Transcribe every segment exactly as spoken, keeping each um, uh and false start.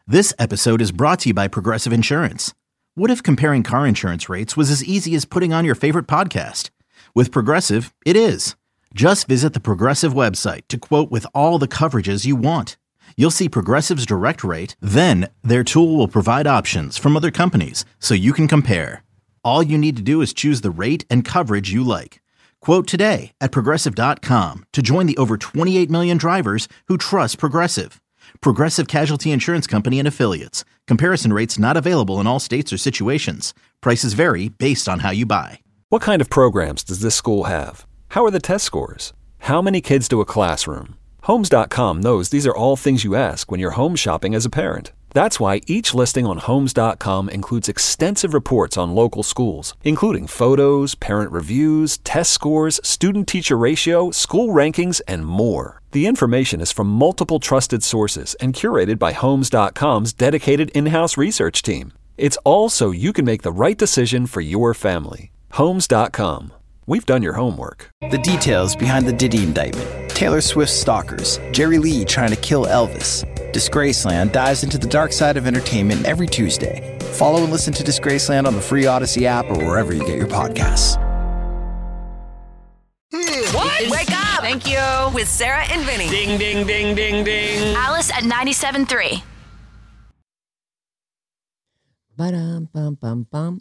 This episode is brought to you by Progressive Insurance. What if comparing car insurance rates was as easy as putting on your favorite podcast? With Progressive, it is. Just visit the Progressive website to quote with all the coverages you want. You'll see Progressive's direct rate, then their tool will provide options from other companies so you can compare. All you need to do is choose the rate and coverage you like. Quote today at progressive dot com to join the over twenty-eight million drivers who trust Progressive. Progressive Casualty Insurance Company and Affiliates. Comparison rates not available in all states or situations. Prices vary based on how you buy. What kind of programs does this school have? How are the test scores? How many kids do a classroom? Homes dot com knows these are all things you ask when you're home shopping as a parent. That's why each listing on Homes dot com includes extensive reports on local schools, including photos, parent reviews, test scores, student-teacher ratio, school rankings, and more. The information is from multiple trusted sources and curated by Homes dot com's dedicated in-house research team. It's all so you can make the right decision for your family. Homes dot com. We've done your homework. The details behind the Diddy indictment. Taylor Swift's stalkers. Jerry Lee trying to kill Elvis. Disgraceland dives into the dark side of entertainment every Tuesday. Follow and listen to Disgraceland on the free Odyssey app or wherever you get your podcasts. What? Wake up! Thank you. With Sarah and Vinny. Ding, ding, ding, ding, ding. Alice at ninety-seven point three. Ba-dum, bum, bum, bum.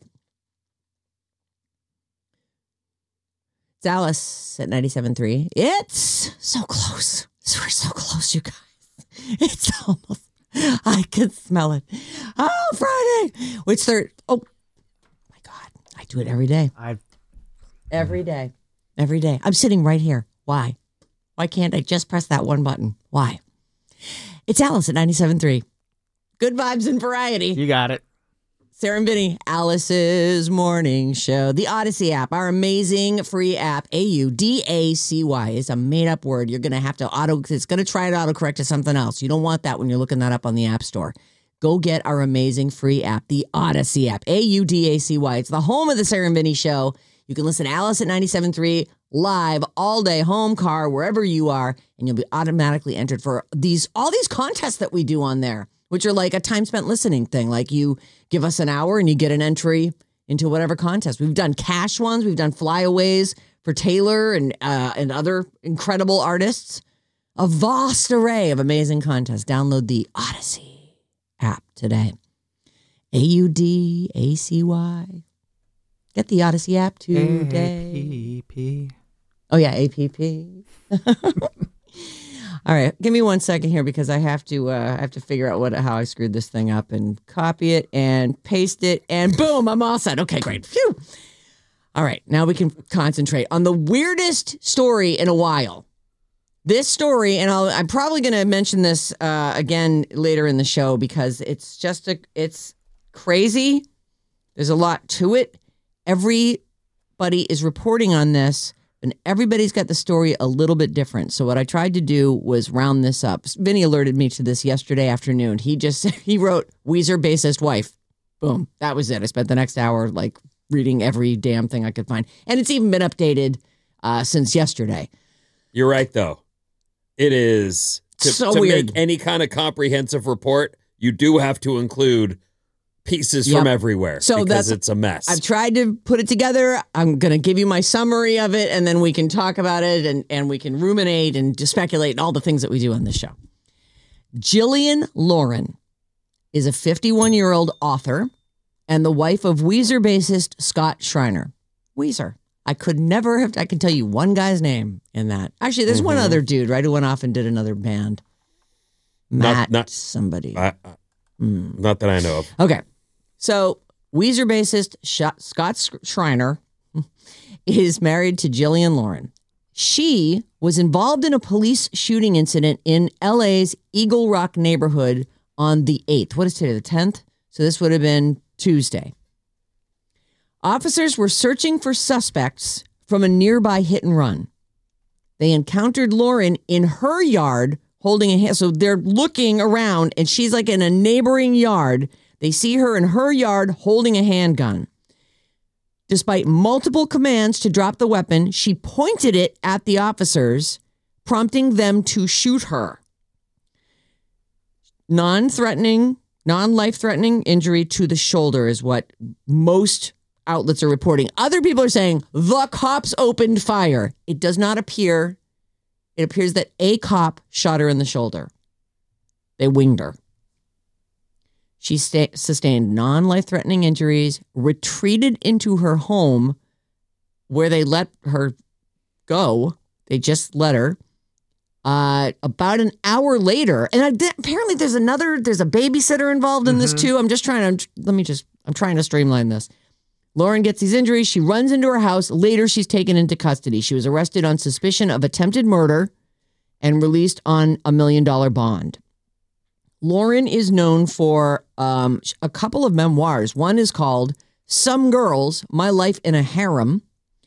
It's Alice at ninety-seven point three. It's so close. We're so close, you guys. It's almost, I can smell it. Oh, Friday. Which third? Oh, my God. I do it every day. I've Every day. Every day. I'm sitting right here. Why? Why can't I just press that one button? Why? It's Alice at ninety-seven point three. Good vibes and variety. You got it. Sarah and Vinny, Alice's morning show. The Odyssey app, our amazing free app, A U D A C Y, is a made-up word. You're going to have to auto, it's going to try to autocorrect to something else. You don't want that when you're looking that up on the App Store. Go get our amazing free app, the Odyssey app, A U D A C Y. It's the home of the Sarah and Vinny show. You can listen to Alice at ninety-seven point three live all day, home, car, wherever you are, and you'll be automatically entered for these all these contests that we do on there, which are like a time spent listening thing. Like you give us an hour and you get an entry into whatever contest. We've done cash ones. We've done flyaways for Taylor and uh, and other incredible artists. A vast array of amazing contests. Download the Odyssey app today. A U D A C Y. Get the Odyssey app today. A P P. Oh, yeah, A P P. All right, give me one second here because I have to uh, I have to figure out what how I screwed this thing up and copy it and paste it and boom, I'm all set. Okay, great. Phew. All right, now we can concentrate on the weirdest story in a while. This story, and I'll, I'm probably going to mention this uh, again later in the show because it's just a it's crazy. There's a lot to it. Everybody is reporting on this, and everybody's got the story a little bit different. So what I tried to do was round this up. Vinny alerted me to this yesterday afternoon. He just he wrote Weezer bassist wife. Boom. That was it. I spent the next hour like reading every damn thing I could find. And it's even been updated uh, since yesterday. You're right, though. It is. To, so to weird. make any kind of comprehensive report, you do have to include pieces Yep. from everywhere So because that's- it's a mess. I've tried to put it together. I'm going to give you my summary of it, and then we can talk about it, and, and we can ruminate and just speculate and all the things that we do on this show. Jillian Lauren is a fifty-one-year-old author and the wife of Weezer bassist Scott Schreiner. Weezer. I could never have, I can tell you one guy's name in that. Actually, there's mm-hmm. one other dude, right, who went off and did another band. Matt not, not, somebody. I, I, mm. Not that I know of. Okay. So Weezer bassist Scott Schreiner is married to Jillian Lauren. She was involved in a police shooting incident in L A's Eagle Rock neighborhood on the eighth. What is today, the tenth? So this would have been Tuesday. Officers were searching for suspects from a nearby hit and run. They encountered Lauren in her yard holding a hand. So they're looking around and she's like in a neighboring yard. They see her in her yard holding a handgun. Despite multiple commands to drop the weapon, she pointed it at the officers, prompting them to shoot her. Non-threatening Non-life-threatening injury to the shoulder is what most outlets are reporting. Other people are saying the cops opened fire. It does not appear. It appears that a cop shot her in the shoulder. They winged her. She sta- sustained non-life-threatening injuries, retreated into her home where they let her go. They just let her. Uh, about an hour later, and I did, apparently there's another, there's a babysitter involved in mm-hmm. this too. I'm just trying to, let me just, I'm trying to streamline this. Lauren gets these injuries. She runs into her house. Later, she's taken into custody. She was arrested on suspicion of attempted murder and released on a million dollar bond. Lauren is known for um, a couple of memoirs. One is called Some Girls, My Life in a Harem.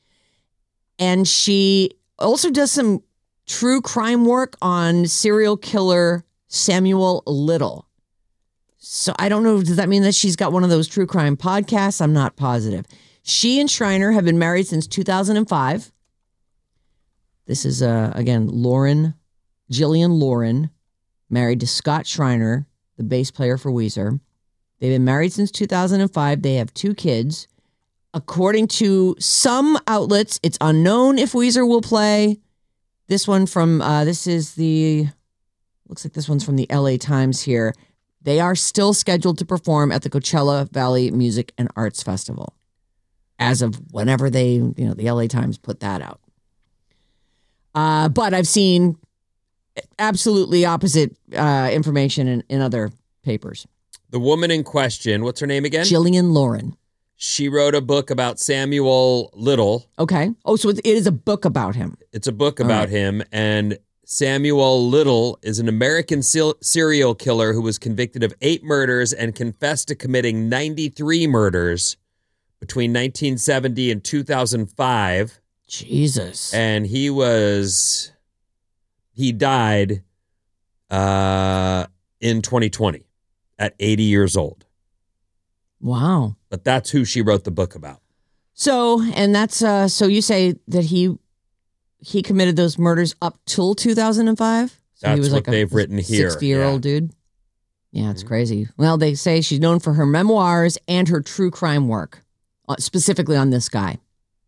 And she also does some true crime work on serial killer Samuel Little. So I don't know, does that mean that she's got one of those true crime podcasts? I'm not positive. She and Schreiner have been married since two thousand five. This is, uh, again, Lauren, Jillian Lauren, married to Scott Schreiner, the bass player for Weezer. They've been married since two thousand five. They have two kids. According to some outlets, it's unknown if Weezer will play. This one from, uh, this is the, looks like this one's from the L A Times here. They are still scheduled to perform at the Coachella Valley Music and Arts Festival as of whenever they, you know, the L A Times put that out. Uh, but I've seen absolutely opposite uh, information in, in other papers. The woman in question, what's her name again? Jillian Lauren. She wrote a book about Samuel Little. Okay. Oh, so it is a book about him. It's a book about right. him. And Samuel Little is an American serial killer who was convicted of eight murders and confessed to committing ninety-three murders between nineteen seventy and two thousand five. Jesus. And he was, he died uh, in twenty twenty at eighty years old. Wow. But that's who she wrote the book about. So, and that's, uh, so you say that he he committed those murders up till two thousand five? So that's he was what like they've a written here. sixty-year-old yeah. dude. Yeah, it's mm-hmm. crazy. Well, they say she's known for her memoirs and her true crime work, specifically on this guy.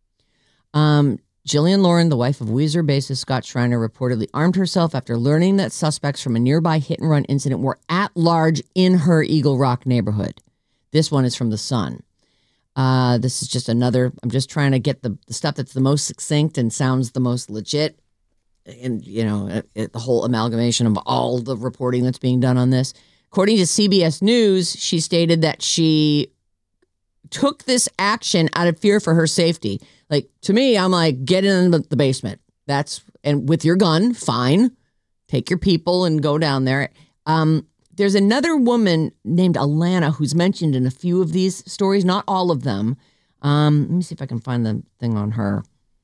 Um, Jillian Lauren, the wife of Weezer bassist Scott Schreiner, reportedly armed herself after learning that suspects from a nearby hit-and-run incident were at large in her Eagle Rock neighborhood. This one is from The Sun. Uh, this is just another, I'm just trying to get the, the stuff that's the most succinct and sounds the most legit. And, you know, it, it, the whole amalgamation of all the reporting that's being done on this. According to C B S News, she stated that she took this action out of fear for her safety. Like, to me, I'm like, get in the basement. That's, and with your gun, fine. Take your people and go down there. Um, There's another woman named Alana who's mentioned in a few of these stories, not all of them. Um, let me see if I can find the thing on her.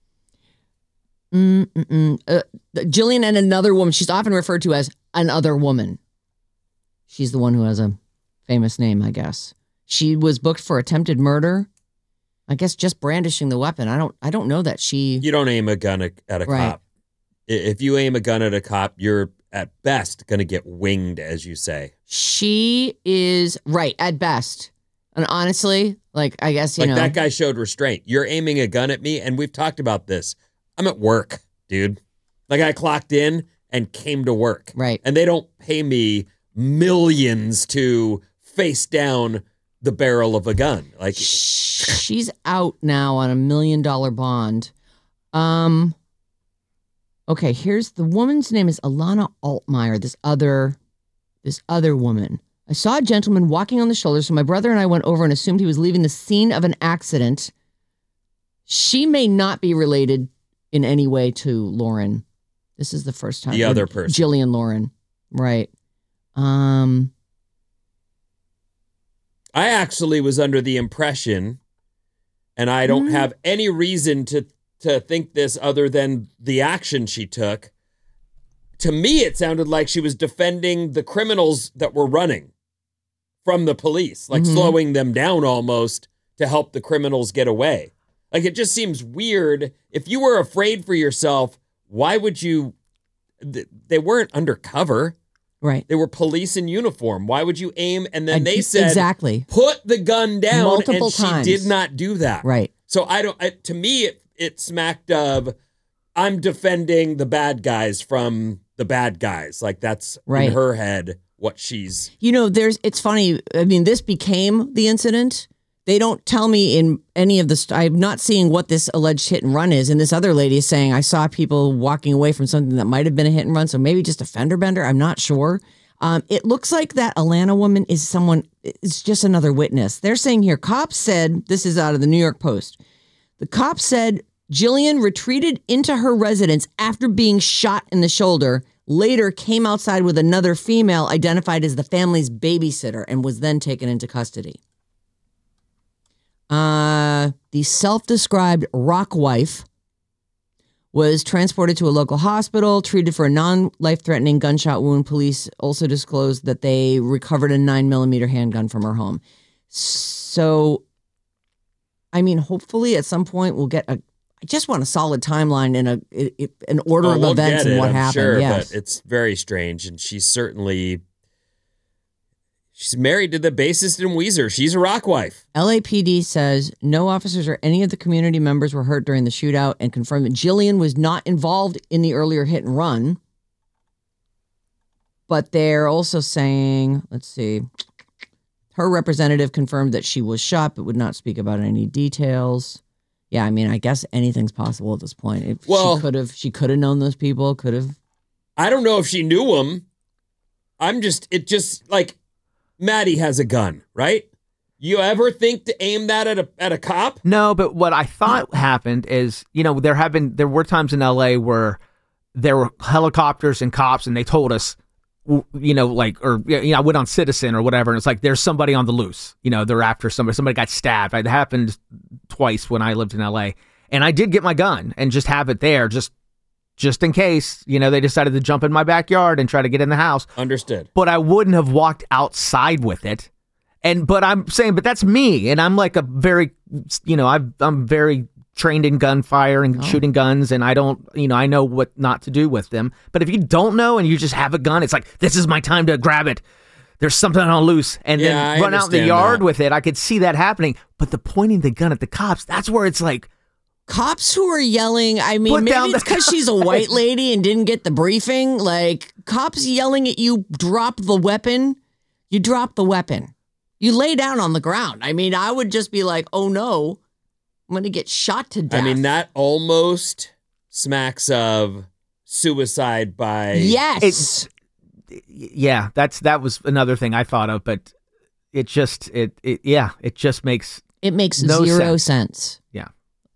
Mm-mm-mm. Uh, Jillian and another woman. She's often referred to as another woman. She's the one who has a famous name, I guess. She was booked for attempted murder. I guess just brandishing the weapon. I don't. I don't know that she. You don't aim a gun at a right. cop. If you aim a gun at a cop, you're at best going to get winged, as you say. She is right at best. And honestly, like, I guess, you like know. That guy showed restraint. You're aiming a gun at me, and we've talked about this. I'm at work, dude. Like, I clocked in and came to work. Right. And they don't pay me millions to face down the barrel of a gun. Like, she's out now on a million dollar bond. Um... Okay, here's the woman's name is Alana Altmeyer, this other this other woman. I saw a gentleman walking on the shoulder, so my brother and I went over and assumed he was leaving the scene of an accident. She may not be related in any way to Lauren. This is the first time. The other person. Jillian Lauren. Right. Um I actually was under the impression, and I don't mm-hmm. have any reason to to think this other than the action she took. To me, it sounded like she was defending the criminals that were running from the police, like mm-hmm. slowing them down almost to help the criminals get away. Like, it just seems weird. If you were afraid for yourself, why would you? They weren't undercover. Right. They were police in uniform. Why would you aim? And then I- they said, exactly. put the gun down. Multiple and she times. did not do that. Right. So I don't, I, to me, it, it smacked of, I'm defending the bad guys from the bad guys. Like that's Right. in her head what she's. You know, there's, it's funny. I mean, this became the incident. They don't tell me in any of the, st- I'm not seeing what this alleged hit and run is. And this other lady is saying, I saw people walking away from something that might have been a hit and run. So maybe just a fender bender. I'm not sure. Um, it looks like that Atlanta woman is someone, it's just another witness. They're saying here, cops said, this is out of the New York Post. The cops said Jillian retreated into her residence after being shot in the shoulder, later came outside with another female identified as the family's babysitter and was then taken into custody. Uh, the self-described rock wife was transported to a local hospital, treated for a non-life-threatening gunshot wound. Police also disclosed that they recovered a nine millimeter handgun from her home. So, I mean, hopefully at some point we'll get a, I just want a solid timeline and a, an order Oh, of we'll events get and it, what I'm happened. Sure, yes. but it's very strange. And she's certainly, she's married to the bassist in Weezer. She's a rock wife. L A P D says no officers or any of the community members were hurt during the shootout and confirmed that Jillian was not involved in the earlier hit and run. But they're also saying, let's see, her representative confirmed that she was shot but would not speak about any details. Yeah, I mean, I guess anything's possible at this point. If Well- she could have, she could have known those people, could have. I don't know if she knew him. I'm just, it just like, Maddie has a gun, right? You ever think to aim that at a at a cop? No, but what I thought happened is, you know, there have been, there were times in L A where there were helicopters and cops and they told us, w- you know, like, or, you know, I went on Citizen or whatever, and it's like, there's somebody on the loose. You know, they're after somebody, somebody got stabbed. It happened twice when I lived in L A. And I did get my gun and just have it there, just, just in case, you know, they decided to jump in my backyard and try to get in the house. Understood. But I wouldn't have walked outside with it. And, but I'm saying, but that's me. And I'm like a very, you know, I've, I'm very trained in gunfire and Oh. shooting guns. And I don't, you know, I know what not to do with them. But if you don't know and you just have a gun, it's like, this is my time to grab it. There's something on loose. And Yeah, then I run out in the understand yard that. with it. I could see that happening. But the pointing the gun at the cops, that's where it's like, Cops who are yelling, I mean, Put maybe down it's the because she's a white lady and didn't get the briefing. Like, cops yelling at you, drop the weapon. You drop the weapon. You lay down on the ground. I mean, I would just be like, oh no, I'm going to get shot to death. I mean, that almost smacks of suicide by. Yes. It's- yeah, that's, that was another thing I thought of, but it just, it, it yeah, it just makes, it makes no zero sense. sense. yeah.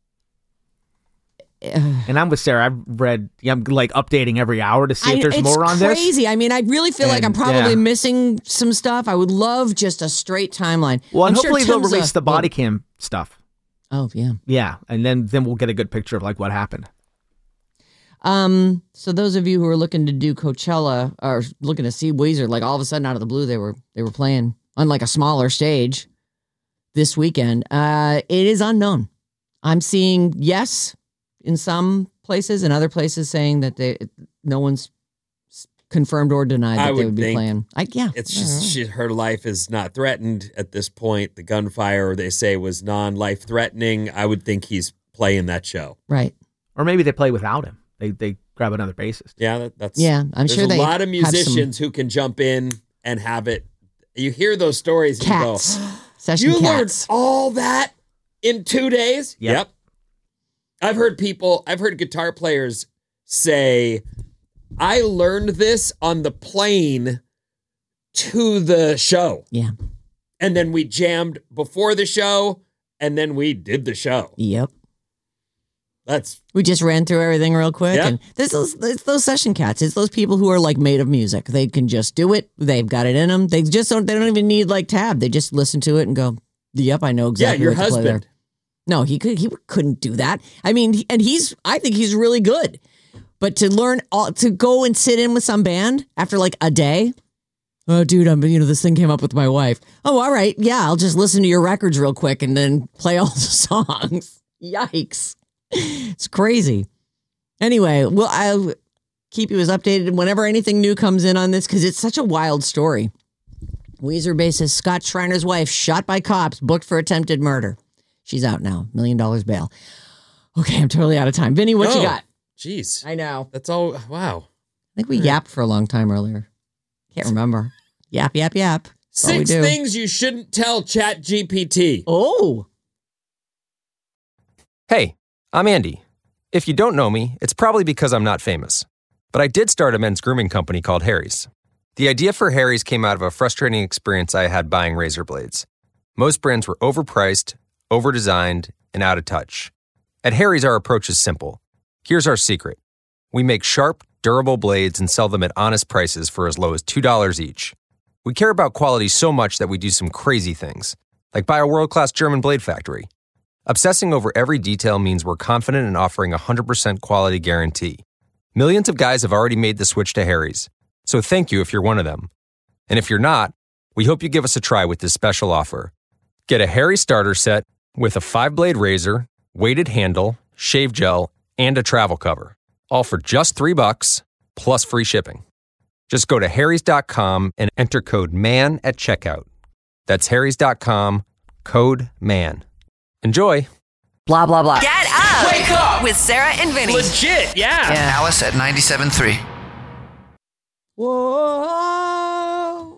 And I'm with Sarah. I've read, I'm like updating every hour to see I- if there's it's more on this. crazy. I mean, I really feel like I'm And, probably yeah. missing some stuff. I would love just a straight timeline. Well, and I'm sure hopefully they'll Tim's release a- the body cam stuff. Oh, yeah. Yeah, and then then we'll get a good picture of like what happened. Um, so those of you who are looking to do Coachella or looking to see Weezer, like all of a sudden out of the blue, they were they were playing on like a smaller stage this weekend. Uh, it is unknown. I'm seeing yes in some places and other places saying that they no one's confirmed or denied that I they would would be think playing. I yeah, It's I don't know. just she, her life is not threatened at this point. The gunfire, they say, was non-life threatening. I would think he's playing that show. right. Or maybe they play without him. They they grab another bassist. Yeah, that, that's Yeah, I'm there's sure a they lot of have some musicians who can jump in and have it. You hear those stories and Cats, you go, session you learned cats. all that in two days? Yep. I've heard people, I've heard guitar players say, I learned this on the plane to the show. Yeah. And then we jammed before the show, and then we did the show. Yep. That's We just ran through everything real quick. Yeah. And this is it's those session cats. It's those people who are like made of music. They can just do it. They've got it in them. They just don't they don't even need like tab. They just listen to it and go, "Yep, I know exactly yeah, your what to play there." husband. No, he could he couldn't do that. I mean, he- and he's I think he's really good. But to learn all to go and sit in with some band after like a day, oh dude, I'm you know this thing came up with my wife. Oh, all right, yeah, I'll just listen to your records real quick and then play all the songs. Yikes, it's crazy. Anyway, well, I keep you as updated whenever anything new comes in on this because it's such a wild story. Weezer bassist Scott Schreiner's wife shot by cops, booked for attempted murder. She's out now. Million dollars bail. Okay, I'm totally out of time. Vinny, what oh, you got? Jeez. I know. That's all. Wow. I think we yapped for a long time earlier. Can't remember. Yap, yap, yap. That's all we Six do. things you shouldn't tell Chat G P T. Oh. Hey, I'm Andy. If you don't know me, it's probably because I'm not famous. But I did start a men's grooming company called Harry's. The idea for Harry's came out of a frustrating experience I had buying razor blades. Most brands were overpriced, overdesigned, and out of touch. At Harry's, our approach is simple. Here's our secret. We make sharp, durable blades and sell them at honest prices for as low as two dollars each. We care about quality so much that we do some crazy things, like buy a world-class German blade factory. Obsessing over every detail means we're confident in offering a one hundred percent quality guarantee. Millions of guys have already made the switch to Harry's, so thank you if you're one of them. And if you're not, we hope you give us a try with this special offer. Get a Harry's starter set with a five-blade razor, weighted handle, shave gel, and a travel cover, all for just three bucks plus free shipping. Just go to harrys dot com and enter code MAN at checkout. That's harrys dot com, code MAN. Enjoy. Blah, blah, blah. Get up. Wake up. With Sarah and Vinny. Legit, yeah. Yeah. Alice at ninety-seven point three. Whoa.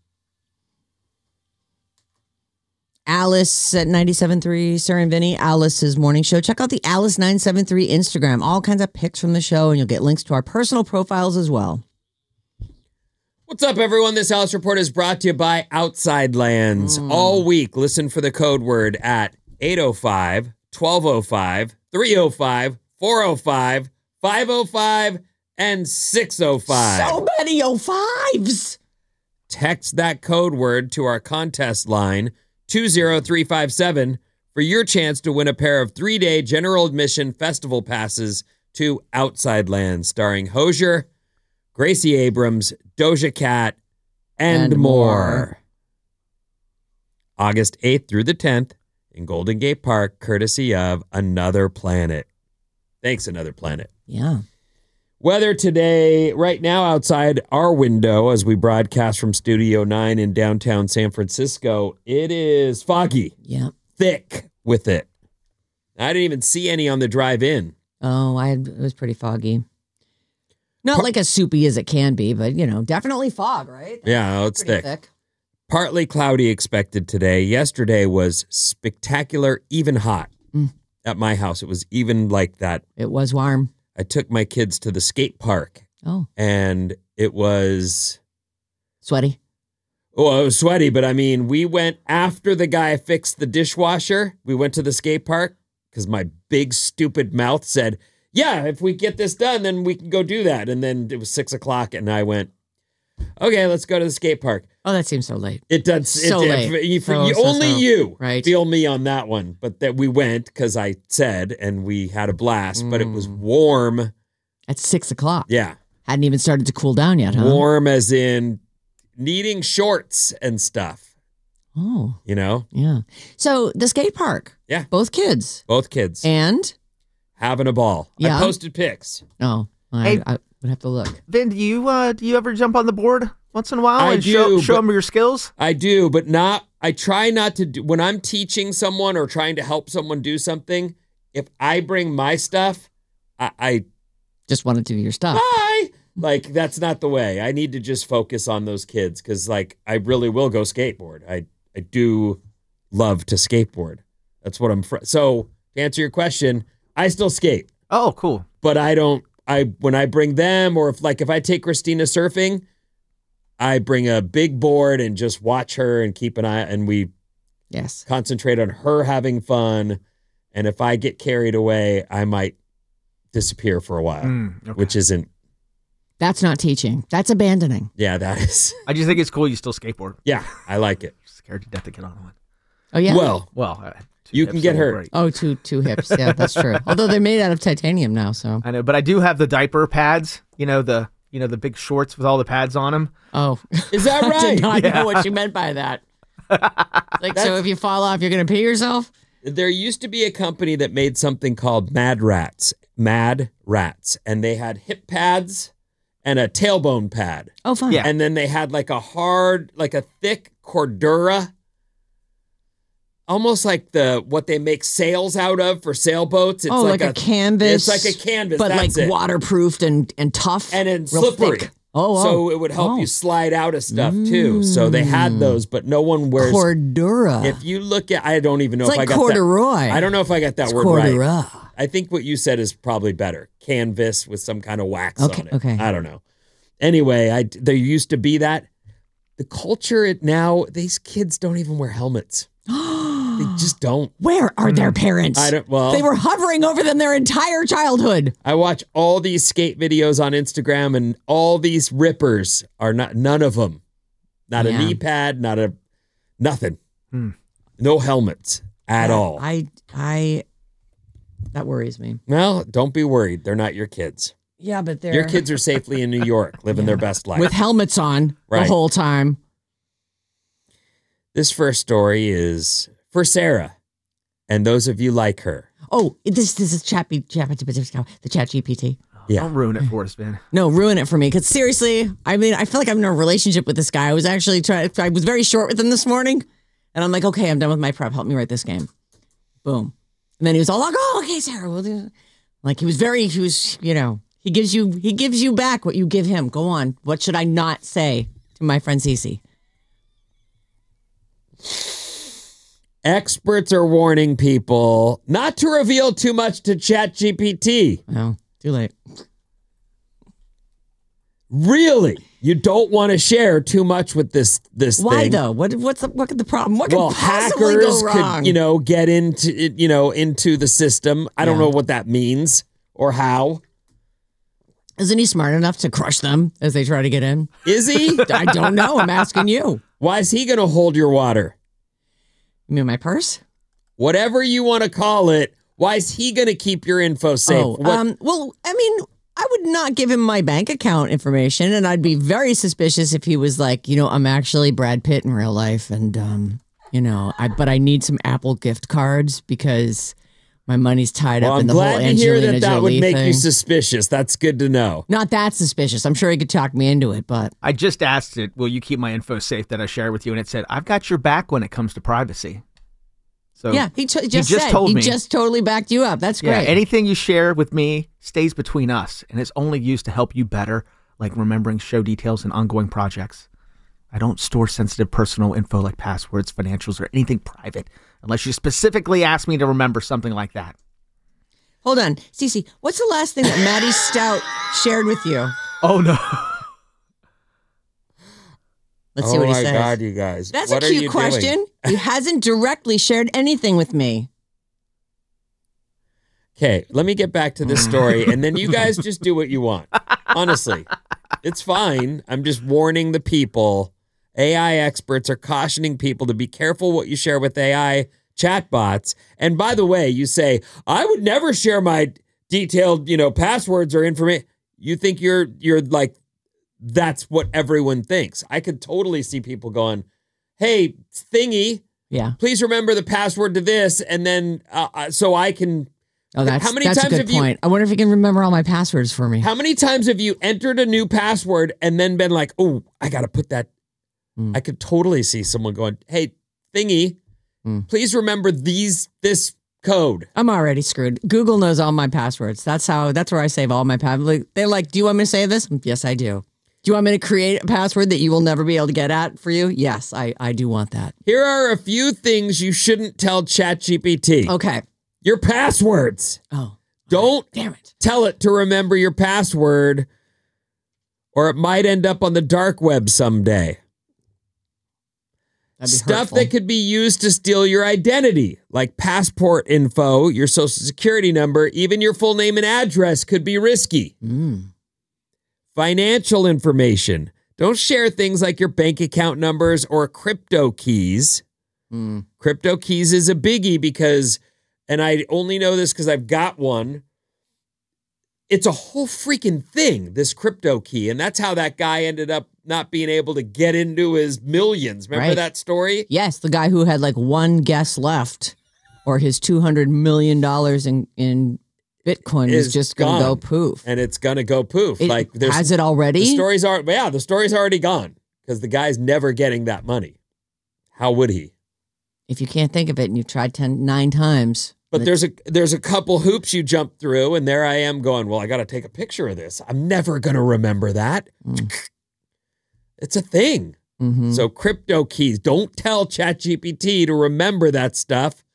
Alice at ninety-seven point three, Sarah and Vinny, Alice's morning show. Check out the Alice nine seven three Instagram. All kinds of pics from the show, and you'll get links to our personal profiles as well. What's up, everyone? This Alice Report is brought to you by Outside Lands. Mm. All week, listen for the code word at eight oh five, twelve oh five, three oh five, four oh five, five oh five, and six oh five. So many oh fives. Text that code word to our contest line, two zero three five seven, for your chance to win a pair of three-day general admission festival passes to Outside Lands, starring Hozier, Gracie Abrams, Doja Cat, and, And more. more. August eighth through the tenth in Golden Gate Park, courtesy of Another Planet. Thanks, Another Planet. Yeah. Weather today, right now outside our window as we broadcast from Studio nine in downtown San Francisco, it is foggy, Yeah. thick with it. I didn't even see any on the drive in. Oh, I it was pretty foggy. Not like as soupy as it can be, but, you know, definitely fog, right? Yeah, it's Pretty thick. thick. Partly cloudy expected today. Yesterday was spectacular, even hot. Mm. At my house, it was even like that. It was warm. I took my kids to the skate park, Oh, and it was, sweaty. well, it was sweaty, but I mean, we went after the guy fixed the dishwasher. We went to the skate park because my big, stupid mouth said, yeah, if we get this done, then we can go do that. And then it was six o'clock, and I went, okay, let's go to the skate park. Oh, that seems so late. It does. So it, late. it- you- for So, you- so, only so. you Right. feel me on that one. But that we went because I said, and we had a blast. But it was Mm. warm. At six o'clock. Yeah, Hadn't even started to cool down yet, huh? warm as in needing shorts and stuff. Oh, You know, yeah. So the skate park. Yeah. Both kids. both kids And? having a ball. Yeah. I posted pics. Oh, I, Hey. I would have to look. Vin, do you uh, do you ever jump on the board once in a while I and show do, show but- them your skills? I do, but not. I try not to do when I'm teaching someone or trying to help someone do something. If I bring my stuff, I. I Just wanted to do your stuff. Bye. Like, that's not the way. I need to just focus on those kids because, like, I really will go skateboard. I, I do love to skateboard. That's what I'm... Fr- so, to answer your question, I still skate, Oh, cool. but I don't... I When I bring them, or if, like, if I take Christina surfing, I bring a big board and just watch her and keep an eye, and we Yes. concentrate on her having fun. And if I get carried away, I might disappear for a while, Mm, okay. which isn't... That's not teaching. That's abandoning. Yeah, that is... I just think it's cool you still skateboard. Yeah, I like it. Scared to death to get on one. Oh, yeah? Well, Well, uh, two You hips can get don't hurt. break. Oh, two, two hips. Yeah, that's true. Although they're made out of titanium now, so. I know, but I do have the diaper pads. You know the you know the big shorts with all the pads on them. Oh. is that I right? did not know what you meant by that. Like, so if you fall off, you're going to pee yourself? There used to be a company that made something called Mad Rats, Mad Rats, and they had hip pads and a tailbone pad. Oh, fun. Yeah. And then they had like a hard, like a thick Cordura, almost like the what they make sails out of for sailboats. It's oh, like, like a, a canvas. It's like a canvas, but that's like it. waterproofed and and tough and then real slippery. Thick. Oh, oh, so it would help oh. you slide out of stuff too. So they had those, but no one wears Cordura. If you look at, I don't even know it's if like I got corduroy. that. I don't know if I got that it's word cordura. right. I think what you said is probably better. Canvas with some kind of wax okay, on it. Okay. I don't know. Anyway, I there used to be that. The culture it now, these kids don't even wear helmets. They just don't. Where are their parents? I don't. Well, they were hovering over them their entire childhood. I watch all these skate videos on Instagram, and all these rippers are not. None of them. Not Yeah. a knee pad. Not a nothing. Hmm. No helmets at Yeah, all. I, I, that worries me. Well, don't be worried. They're not your kids. Yeah, but they're Your kids are safely in New York, living their best life with helmets on Right. the whole time. This first story is for Sarah, and those of you like her. Oh, this this is Chappy Chappy the Chat G P T. Yeah. Don't ruin it for us, Ben. No, ruin it for me. Because seriously, I mean, I feel like I'm in a relationship with this guy. I was actually trying. I was very short with him this morning, and I'm like, okay, I'm done with my prep. Help me write this game. Boom. And then he was all like, oh, okay, Sarah, we'll do. Like he was very, he was, you know, he gives you, he gives you back what you give him. Go on. What should I not say to my friend Cece? Experts are warning people not to reveal too much to ChatGPT. Oh, too late. Really? You don't want to share too much with this this Why thing. though? What what's the, what could the problem? What could Well, possibly hackers go wrong? could, you know, get into it, you know, into the system. I don't Yeah. know what that means or how. Isn't he smart enough to crush them as they try to get in? Is he? I don't know. I'm asking you. Why is he going to hold your water? You mean my purse? Whatever you want to call it. Why is he going to keep your info safe? Oh, What- um, well, I mean, I would not give him my bank account information, and I'd be very suspicious if he was like, you know, I'm actually Brad Pitt in real life, and um, you know, I but I need some Apple gift cards because my money's tied well, up I'm in the glad whole to hear Angelina that that Jolie would make thing. you suspicious. That's good to know. Not that suspicious. I'm sure he could talk me into it, but I just asked it, will you keep my info safe that I share with you? And it said, I've got your back when it comes to privacy. So yeah, he, t- just just said told he me. just totally backed you up. That's yeah, great. anything you share with me stays between us, and it's only used to help you better, like remembering show details and ongoing projects. I don't store sensitive personal info like passwords, financials, or anything private unless you specifically ask me to remember something like that. Hold on, Cece. What's the last thing that Maddie Stout shared with you? Oh, no. Let's see oh what he my says. God, you guys. That's what a are cute you question. doing? He hasn't directly shared anything with me. Okay, let me get back to this story, and then you guys just do what you want. Honestly, it's fine. I'm just warning the people. A I experts are cautioning people to be careful what you share with A I chatbots. And by the way, you say, I would never share my detailed, you know, passwords or information. You think you're you're like, that's what everyone thinks. I could totally see people going, hey, thingy, Yeah. please remember the password to this, and then uh, uh, so I can. Oh, that's, How many that's times a good have you- point. I wonder if he can remember all my passwords for me. How many times have you entered a new password and then been like, oh, I got to put that. Mm. I could totally see someone going, hey, thingy, Mm. please remember these, this code. I'm already screwed. Google knows all my passwords. That's how. That's where I save all my passwords. They're like, do you want me to save this? Yes, I do. Do you want me to create a password that you will never be able to get at for you? Yes, I, I do want that. Here are a few things you shouldn't tell ChatGPT. Okay. Your passwords. Oh, Don't damn it. tell it to remember your password, or it might end up on the dark web someday. That'd be Stuff hurtful. that could be used to steal your identity, like passport info, your social security number, even your full name and address could be risky. Mm. Financial information. Don't share things like your bank account numbers or crypto keys. Mm. Crypto keys is a biggie because, and I only know this because I've got one, it's a whole freaking thing, this crypto key. And that's how that guy ended up not being able to get into his millions. Remember Right. that story? Yes, the guy who had like one guess left, or his two hundred million dollars in in Bitcoin is is just going to go gone. poof. And it's going to go poof. It, like there's, has it already? The story's already, yeah, the story's already gone because the guy's never getting that money. How would he? If you can't think of it and you've tried ten, nine times. But there's a there's a couple hoops you jump through, and there I am going, well, I got to take a picture of this. I'm never going to remember that. Mm. It's a thing. Mm-hmm. So crypto keys, don't tell ChatGPT to remember that stuff.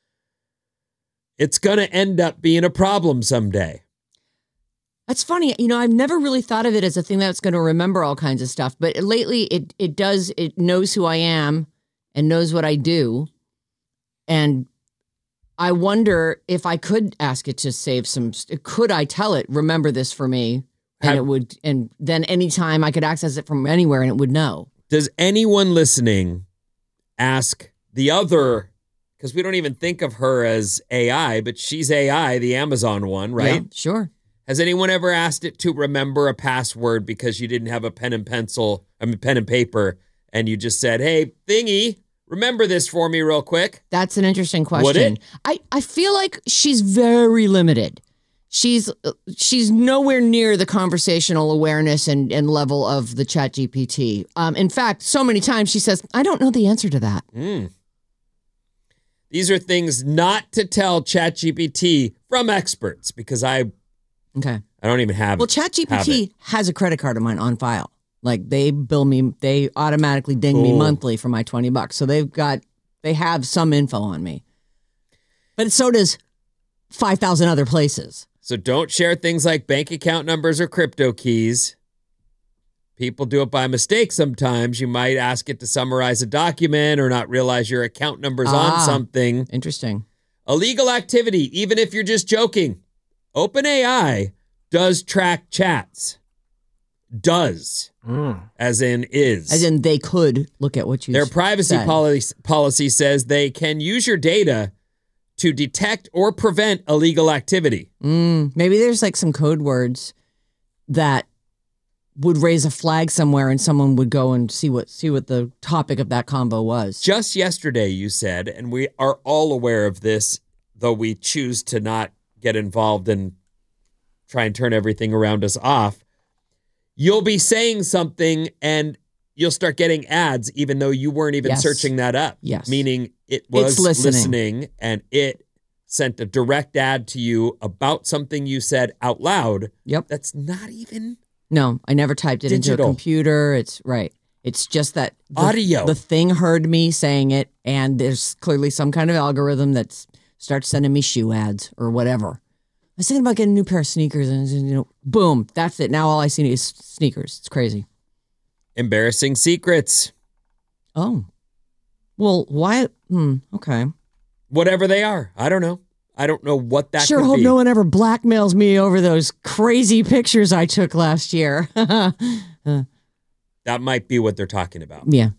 It's going to end up being a problem someday. That's funny. You know, I've never really thought of it as a thing that's going to remember all kinds of stuff. But lately, it it does. It knows who I am and knows what I do. And I wonder if I could ask it to save some. Could I tell it, remember this for me? And Have, it would. And then anytime I could access it from anywhere and it would know. Does anyone listening ask the other, because we don't even think of her as A I, but she's A I, the Amazon one, right? Yeah, sure. Has anyone ever asked it to remember a password because you didn't have a pen and pencil, I mean, pen and paper, and you just said, hey, thingy, remember this for me real quick? That's an interesting question. Would it? I, I feel like she's very limited. She's she's nowhere near the conversational awareness and, and level of the ChatGPT. Um, in fact, so many times she says, I don't know the answer to that. Mm. These are things not to tell ChatGPT from experts because I okay. I don't even have Well, it. Have ChatGPT it. has a credit card of mine on file. Like they bill me, they automatically ding me Cool. monthly for my twenty bucks. So they've got, they have some info on me. But so does five thousand other places. So don't share things like bank account numbers or crypto keys. People do it by mistake sometimes. You might ask it to summarize a document or not realize your account number's Ah. on something. Interesting. Illegal activity, even if you're just joking. OpenAI does track chats. Does. Mm. As in is. As in they could look at what you Their privacy said. policy, policy says they can use your data to detect or prevent illegal activity. Mm, maybe there's like some code words that would raise a flag somewhere and someone would go and see what see what the topic of that convo was. Just yesterday, you said, and we are all aware of this, though we choose to not get involved and try and turn everything around us off. You'll be saying something and you'll start getting ads even though you weren't even Yes. searching that up. Yes. Meaning it was It's listening. listening and it sent a direct ad to you about something you said out loud. Yep. That's not even No, I never typed it into Digital. a computer. It's right. It's just that the, Audio. The thing heard me saying it, and there's clearly some kind of algorithm that starts sending me shoe ads or whatever. I was thinking about getting a new pair of sneakers, and you know, boom, that's it. Now all I see is sneakers. It's crazy. embarrassing secrets. Oh, well, why? Hmm, okay. Whatever they are. I don't know. I don't know what that Sure could hope be. no one ever blackmails me over those crazy pictures I took last year. That might be what they're talking about. Yeah.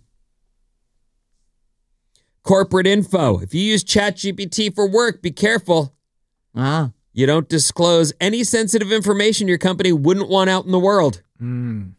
Corporate info. If you use ChatGPT for work, be careful. Ah. You don't disclose any sensitive information your company wouldn't want out in the world. Mm.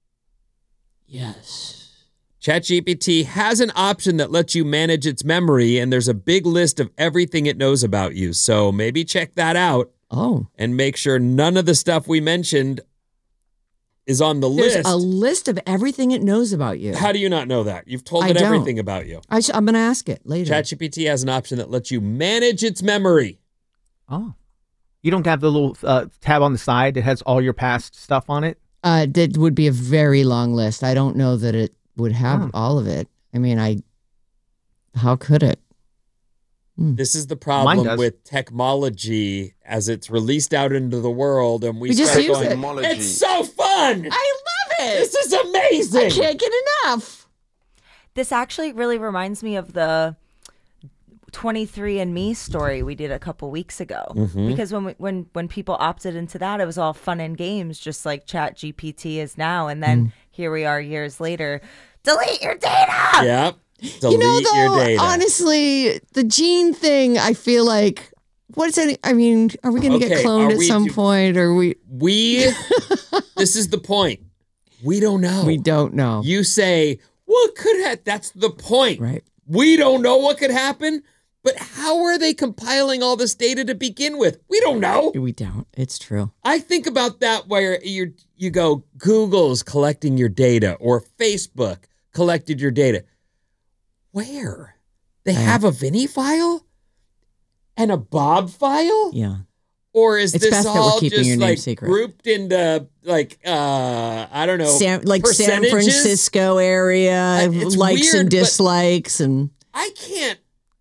Yes. ChatGPT has an option that lets you manage its memory, and there's a big list of everything it knows about you. So maybe check that out Oh. and make sure none of the stuff we mentioned is on the There's list. a list of everything it knows about you. How do you not know that? You've told I it don't. everything about you. I sh- I'm going to ask it later. ChatGPT has an option that lets you manage its memory. Oh. You don't have the little uh, tab on the side that has all your past stuff on it? Uh, that would be a very long list. I don't know that it would have Hmm. all of it. I mean, I. How could it? This is the Mine problem does. with technology as it's released out into the world, and we, We just start use going, it. it's so fun! I love it. This is amazing! I can't get enough. This actually really reminds me of the twenty-three and me story we did a couple weeks ago. Mhm. Because when we, when when people opted into that, it was all fun and games, just like Chat G P T is now. And then Mm. here we are years later. Delete your data. Yep. Delete you know, though, your data. honestly, the gene thing, I feel like, what's any, I mean, are we going to Okay, get cloned are at we some do- point? Or we, we, this is the point. We don't know. we don't know. You say, what could happen? That's the point. Right. We don't know what could happen. But how are they compiling all this data to begin with? We don't know. We don't. It's true. I think about that where you you go, Google's collecting your data or Facebook collected your data. Where? They have a Vinny file and a Bob file? Yeah. Or is It's this best that we're all keeping just your name like secret. grouped into like uh I don't know San, like San percentages? Francisco area, it's likes weird, and but- dislikes, and I can't.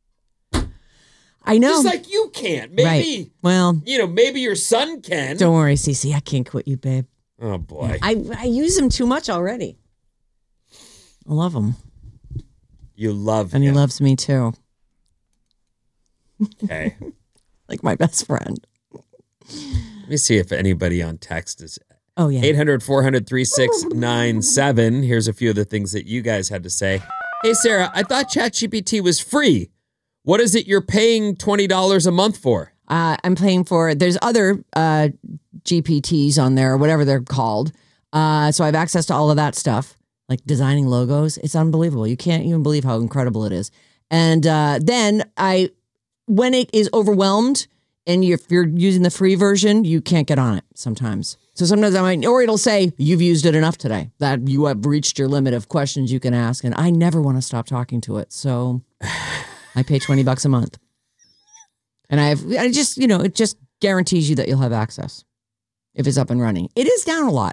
I know. Just like you can't. Maybe Right. Well, you know, maybe your son can. don't worry, Cece. I can't quit you, babe. Oh boy. I I use him too much already. I love him, You love and him. he loves me too, Okay. like my best friend. Let me see if anybody on text is Oh yeah. eight hundred, four hundred, thirty-six ninety-seven. Here's a few of the things that you guys had to say. Hey, Sarah, I thought ChatGPT was free. What is it you're paying twenty dollars a month for? Uh, I'm paying for. There's other uh, G P Ts on there, or whatever they're called. Uh, so I have access to all of that stuff, like designing logos. It's unbelievable. You can't even believe how incredible it is. And uh, then I, when it is overwhelmed, and you're, if you're using the free version, you can't get on it sometimes. So sometimes I might, or it'll say you've used it enough today, that you have reached your limit of questions you can ask, and I never want to stop talking to it. So I pay twenty bucks a month. And I have, I just, you know, it just guarantees you that you'll have access if it's up and running. It is down a lot.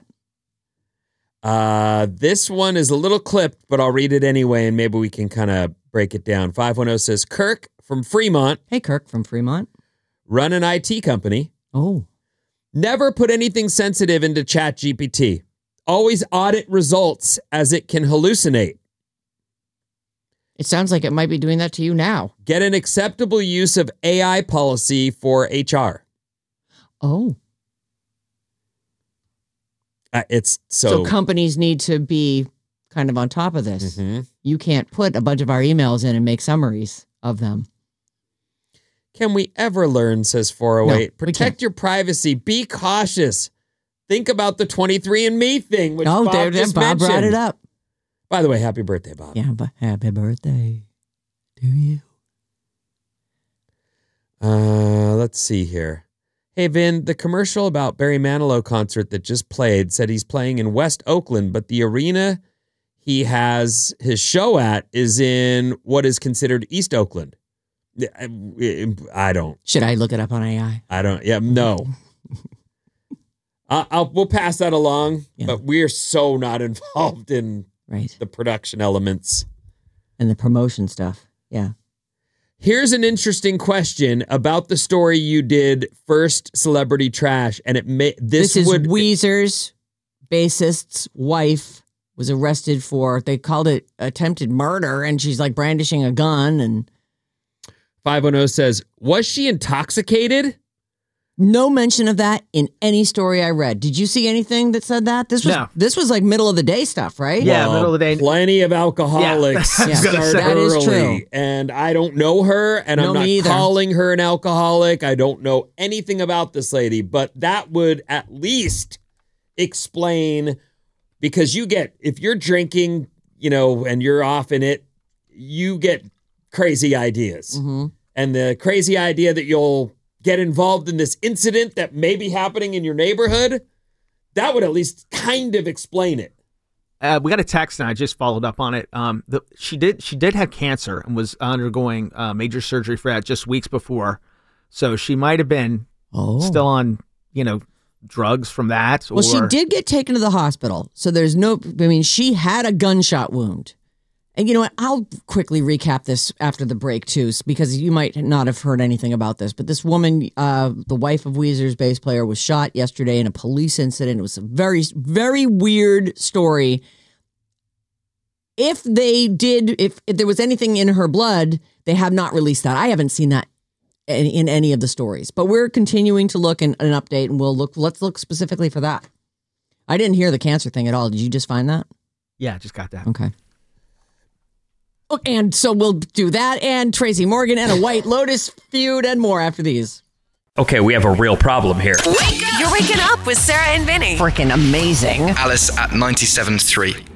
Uh, this one is a little clipped, but I'll read it anyway, and maybe we can kind of break it down. five one zero says, Kirk from Fremont. Hey, Kirk from Fremont. Run an I T company. Oh. Never put anything sensitive into ChatGPT. Always audit results as it can hallucinate. It sounds like it might be doing that to you now. Get an acceptable use of A I policy for H R. Oh. Uh, it's so... So companies need to be kind of on top of this. Mm-hmm. You can't put a bunch of our emails in and make summaries of them. Can we ever learn, says four oh eight. No, we Protect can't. your privacy. Be cautious. Think about the twenty-three and me thing, which oh, Bob there, just Bob brought mentioned. it up. By the way, happy birthday, Bob. Yeah, but happy birthday to you. Uh, let's see here. Hey, Vin, the commercial about Barry Manilow concert that just played said he's playing in West Oakland, but the arena he has his show at is in what is considered East Oakland. I, I don't. Should I look it up on A I? I don't. Yeah, no. uh, I'll, we'll pass that along, Yeah. but we're so not involved in Right. the production elements. And the promotion stuff. Yeah. Here's an interesting question about the story you did, First Celebrity Trash, and it may this, This, is would Weezer's bassist's wife was arrested for, they called it attempted murder, and she's like brandishing a gun, and five one zero says, was she intoxicated? no mention of that in any story I read. Did you see anything that said that? This was No. this was like middle of the day stuff, right? Yeah, middle of the day. Plenty of alcoholics Yeah, I was start gonna say. That is early, true. and I don't know her, and No, I'm not me either. calling her an alcoholic. I don't know anything about this lady, but that would at least explain, because you get, if you're drinking, you know, and you're off in it, you get crazy ideas. Mm-hmm. And the crazy idea that you'll get involved in this incident that may be happening in your neighborhood, that would at least kind of explain it. Uh, we got a text, and I just followed up on it. Um, the, she did she did have cancer and was undergoing uh, major surgery for that just weeks before, so she might have been Oh. still on, you know, drugs from that. Well, she or- did get taken to the hospital. So there's no, I mean, she had a gunshot wound. And you know what? I'll quickly recap this after the break, too, because you might not have heard anything about this. But this woman, uh, the wife of Weezer's bass player, was shot yesterday in a police incident. It was a very, very weird story. If they did, if, if there was anything in her blood, they have not released that. I haven't seen that in, in any of the stories. But we're continuing to look and an update, and we'll look. Let's look specifically for that. I didn't hear the cancer thing at all. Did you just find that? Yeah, just got that. Okay. And so we'll do that, and Tracy Morgan, and a White Lotus feud, and more after these. Okay, we have a real problem here. You're waking up with Sarah and Vinny. Freaking amazing. Alice at ninety-seven point three.